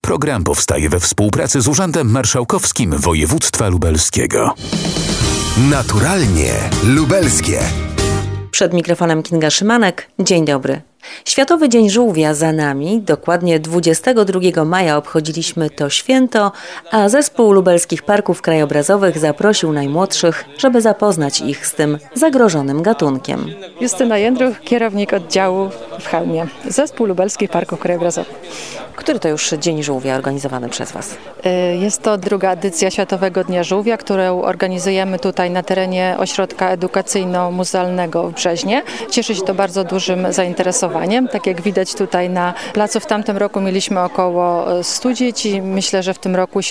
Program powstaje we współpracy z Urzędem Marszałkowskim Województwa Lubelskiego. Naturalnie lubelskie. Przed mikrofonem Kinga Szymanek. Dzień dobry. Światowy Dzień Żółwia za nami. Dokładnie 22 maja obchodziliśmy to święto, a Zespół Lubelskich Parków Krajobrazowych zaprosił najmłodszych, żeby zapoznać ich z tym zagrożonym gatunkiem. Justyna Jędruch, kierownik oddziału w Chełmie. Zespół Lubelskich Parków Krajobrazowych. Który to już Dzień Żółwia organizowany przez Was? Jest to druga edycja Światowego Dnia Żółwia, którą organizujemy tutaj na terenie Ośrodka Edukacyjno-Muzealnego w Brzeźnie. Cieszy się to bardzo dużym zainteresowaniem. Tak jak widać tutaj na placu, w tamtym roku mieliśmy około 100 dzieci. Myślę, że w tym roku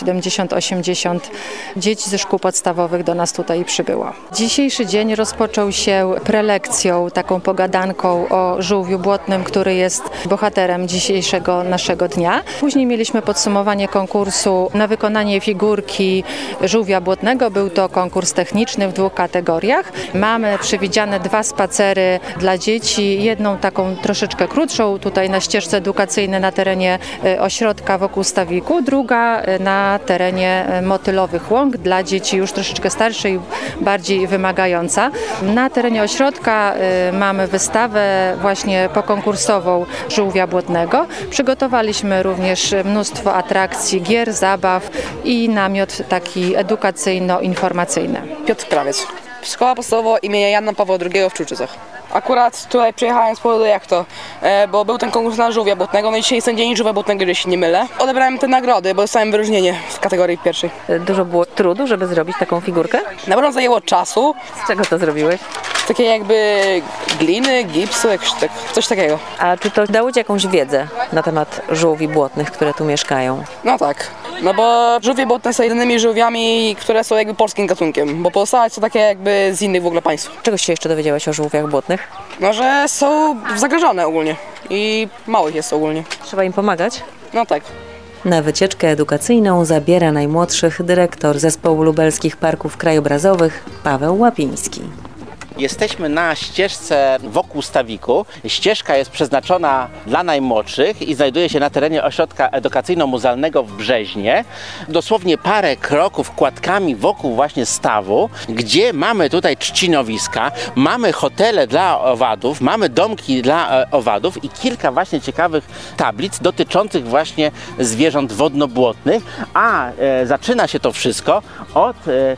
70-80 dzieci ze szkół podstawowych do nas tutaj przybyło. Dzisiejszy dzień rozpoczął się prelekcją, taką pogadanką o żółwiu błotnym, który jest bohaterem dzisiejszego naszego dnia. Później mieliśmy podsumowanie konkursu na wykonanie figurki żółwia błotnego. Był to konkurs techniczny w 2 kategoriach. Mamy przewidziane 2 spacery dla dzieci, jedną taką troszeczkę krótszą tutaj na ścieżce edukacyjnej na terenie ośrodka wokół Stawiku, druga na terenie Motylowych Łąk dla dzieci już troszeczkę starszej i bardziej wymagająca. Na terenie ośrodka mamy wystawę właśnie pokonkursową żółwia błotnego. Przygotowaliśmy również mnóstwo atrakcji, gier, zabaw i namiot taki edukacyjno-informacyjny. Piotr Krawiec. Szkoła podstawowa imienia Jana Pawła II w Czulczycach. Akurat tutaj przyjechałem z powodu jak to, bo był ten konkurs na żółwia błotnego, no i dzisiaj jest ten dzień żółwia błotnego, jeżeli się nie mylę. Odebrałem te nagrody, bo dostałem wyróżnienie w kategorii pierwszej. Dużo było trudu, żeby zrobić taką figurkę? Na pewno zajęło czasu. Z czego to zrobiłeś? Takie jakby gliny, gipsu, coś takiego. A czy to dało Ci jakąś wiedzę na temat żółwi błotnych, które tu mieszkają? No tak. No bo żółwie błotne są jedynymi żółwiami, które są jakby polskim gatunkiem, bo pozostałe są takie jakby z innych w ogóle państw. Czegoś się jeszcze dowiedziałeś o żółwiach błotnych? No, że są zagrożone ogólnie i małych jest ogólnie. Trzeba im pomagać? No tak. Na wycieczkę edukacyjną zabiera najmłodszych dyrektor Zespołu Lubelskich Parków Krajobrazowych Paweł Łapiński. Jesteśmy na ścieżce wokół Stawiku. Ścieżka jest przeznaczona dla najmłodszych i znajduje się na terenie Ośrodka Edukacyjno-Muzealnego w Brzeźnie. Dosłownie parę kroków kładkami wokół właśnie stawu, gdzie mamy tutaj trzcinowiska, mamy hotele dla owadów, mamy domki dla owadów i kilka właśnie ciekawych tablic dotyczących właśnie zwierząt wodno-błotnych. A zaczyna się to wszystko od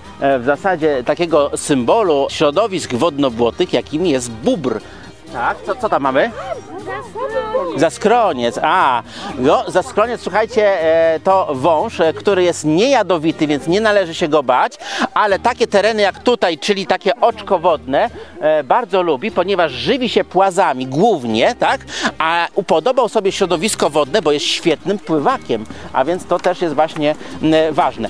w zasadzie takiego symbolu środowisk wodno-błotnych, jakim jest bóbr. Tak, co tam mamy? Zaskroniec. Zaskroniec, słuchajcie, to wąż, który jest niejadowity, więc nie należy się go bać, ale takie tereny jak tutaj, czyli takie oczko wodne, bardzo lubi, ponieważ żywi się płazami głównie, tak? A upodobał sobie środowisko wodne, bo jest świetnym pływakiem, a więc to też jest właśnie ważne.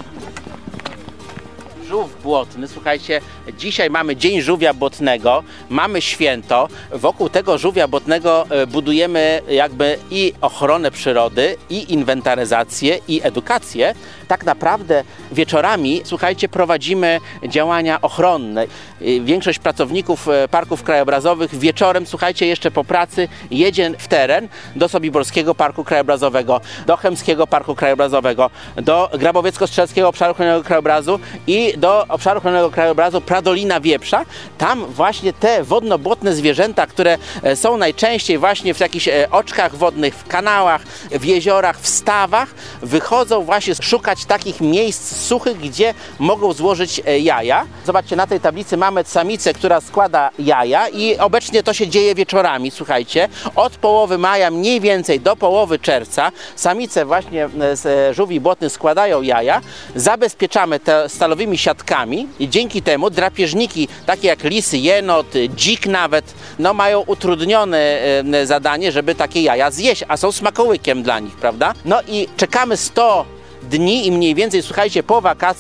Żółw błotny, słuchajcie, dzisiaj mamy Dzień Żółwia Błotnego, mamy święto, wokół tego żółwia błotnego budujemy jakby i ochronę przyrody, i inwentaryzację, i edukację. Tak naprawdę wieczorami, słuchajcie, prowadzimy działania ochronne. Większość pracowników parków krajobrazowych wieczorem, słuchajcie, jeszcze po pracy jedzie w teren do Sobiborskiego Parku Krajobrazowego, do Chełmskiego Parku Krajobrazowego, do Grabowiecko-Strzeleckiego Obszaru Chronionego Krajobrazu i do Obszaru Chronionego Krajobrazu Pradolina Wieprza. Tam właśnie te wodno-błotne zwierzęta, które są najczęściej właśnie w jakichś oczkach wodnych, w kanałach, w jeziorach, w stawach, wychodzą właśnie szukać takich miejsc suchych, gdzie mogą złożyć jaja. Zobaczcie, na tej tablicy mamy samicę, która składa jaja i obecnie to się dzieje wieczorami, słuchajcie. Od połowy maja mniej więcej do połowy czerwca samice właśnie z żółwi błotnych składają jaja. Zabezpieczamy te stalowymi siatkami i dzięki temu drapieżniki, takie jak lisy, jenot, dzik nawet, no mają utrudnione zadanie, żeby takie jaja zjeść, a są smakołykiem dla nich, prawda? No i czekamy 100 dni i mniej więcej, słuchajcie, po wakacjach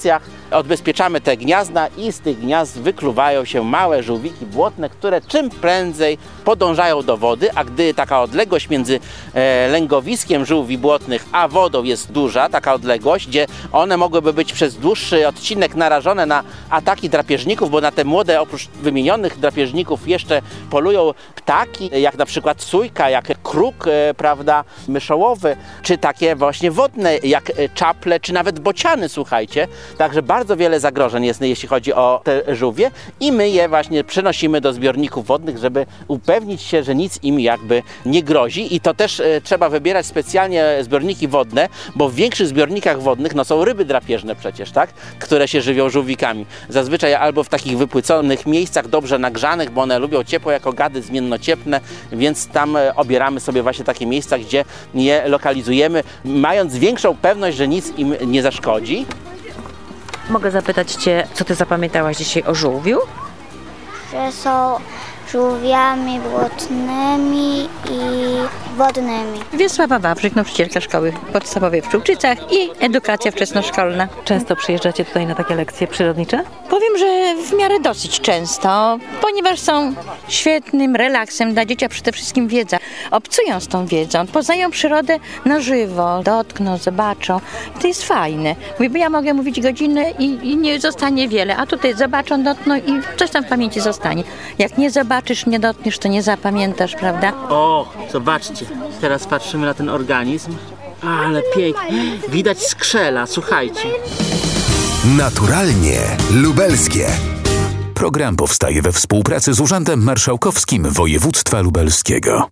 odbezpieczamy te gniazda i z tych gniazd wykluwają się małe żółwiki błotne, które czym prędzej podążają do wody, a gdy taka odległość między lęgowiskiem żółwi błotnych a wodą jest duża, taka odległość, gdzie one mogłyby być przez dłuższy odcinek narażone na ataki drapieżników, bo na te młode, oprócz wymienionych drapieżników jeszcze polują ptaki, jak na przykład sójka, jak kruk, prawda, myszołowy, czy takie właśnie wodne, jak czaple, czy nawet bociany, słuchajcie. Także bardzo wiele zagrożeń jest, jeśli chodzi o te żółwie i my je właśnie przenosimy do zbiorników wodnych, żeby upewnić się, że nic im jakby nie grozi. I to też trzeba wybierać specjalnie zbiorniki wodne, bo w większych zbiornikach wodnych są ryby drapieżne przecież, tak? Które się żywią żółwikami. Zazwyczaj albo w takich wypłyconych miejscach, dobrze nagrzanych, bo one lubią ciepło jako gady zmiennociepłe, więc tam obieramy sobie właśnie takie miejsca, gdzie je lokalizujemy, mając większą pewność, że nic im nie zaszkodzi. Mogę zapytać Cię, co Ty zapamiętałaś dzisiaj o żółwiu? Że są żółwiami błotnymi i wodnymi. Wiesława Wawrzyk, nauczycielka szkoły podstawowej w Czółczycach i edukacja wczesnoszkolna. Często przyjeżdżacie tutaj na takie lekcje przyrodnicze? Powiem, że w miarę dosyć często, ponieważ są świetnym relaksem dla dzieci, a przede wszystkim wiedza. Obcują z tą wiedzą, poznają przyrodę na żywo, dotkną, zobaczą. I to jest fajne. Bo ja mogę mówić godzinę i nie zostanie wiele, a tutaj zobaczą, dotkną i coś tam w pamięci zostanie. Jak nie zobaczysz, nie dotkniesz, to nie zapamiętasz, prawda? O, zobaczcie, teraz patrzymy na ten organizm. Ale pięknie, widać skrzela, słuchajcie. Naturalnie lubelskie. Program powstaje we współpracy z Urzędem Marszałkowskim Województwa Lubelskiego.